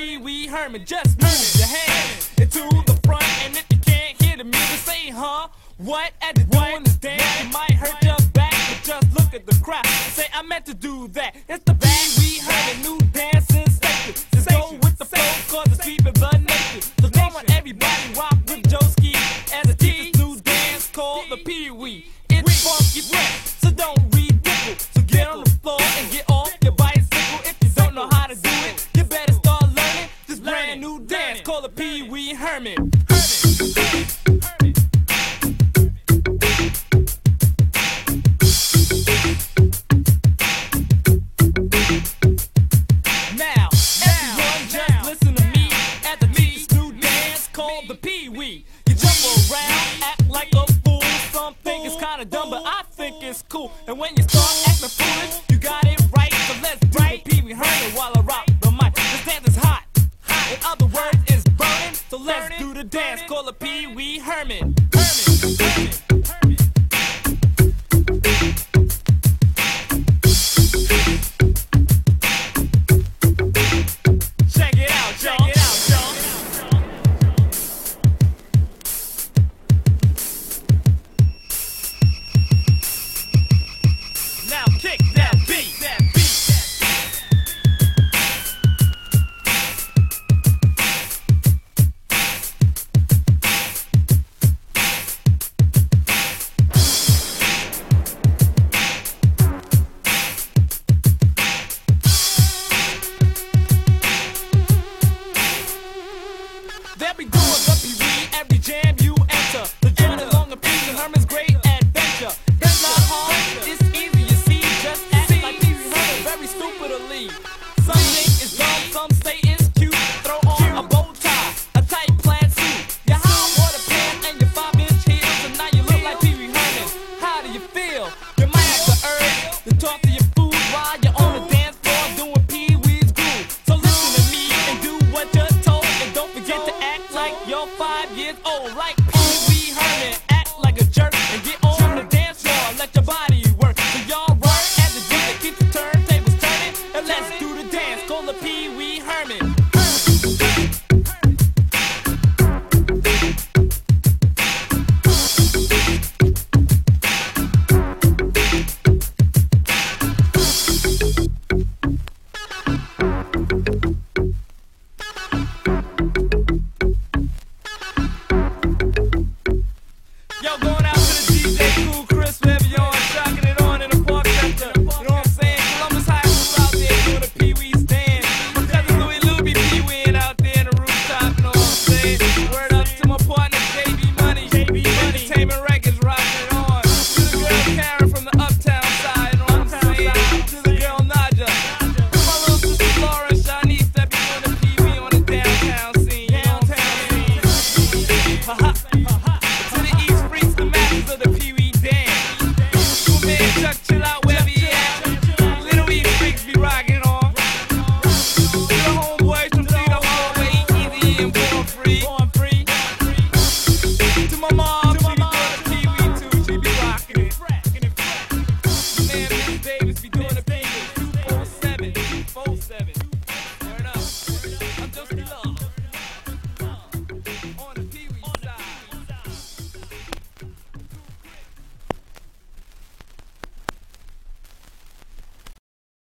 Pee Wee Herman. Just move your hand into the front, and if you can't hear the music, say, huh? What? At the doing this dance, you might hurt your back, but just look at the crowd and say, I meant to do that. It's the Pee Wee Herman new dance sensation. Just go with the flow, cause it's keeping the nation. So come on, everybody, rock with Joeski as a teacher's new dance called the Pee Wee. It's funky fresh, so don't ridicule. So get on the floor and get off your bicycle. If you don't know how to do it, you better start learning this brand new dance called the Pee Wee Herman. Now, everyone just listen to me at the teacher's new dance called the Pee Wee. You jump around, act like a fool. Some think it's kinda dumb, but I think it's cool. And when you start acting foolish, you got it right. So let's do the Pee Wee Herman while I rock the mic. This dance is hot. In other words, it's burning. So let's do the dance called the Pee Wee Herman. Check it out, y'all. Now kick that beat. They'll be doing the Pee Wee every jam you enter. The journey along the Pee Wee Herman's great adventure. It's not hard, it's easy, you see. Just act like Pee Wee Herman, very stupidly. Some think it's dumb, some say it's cute. Throw on a bow tie, a tight plaid suit, your high water pants and your 5-inch heels, and now you look like Pee Wee Herman. How do you feel? You might have the urge to talk to your food while you're on the dance floor doing Pee Wee's groove. So listen to me and do what you're told, and don't forget to act like you're 5 years old, like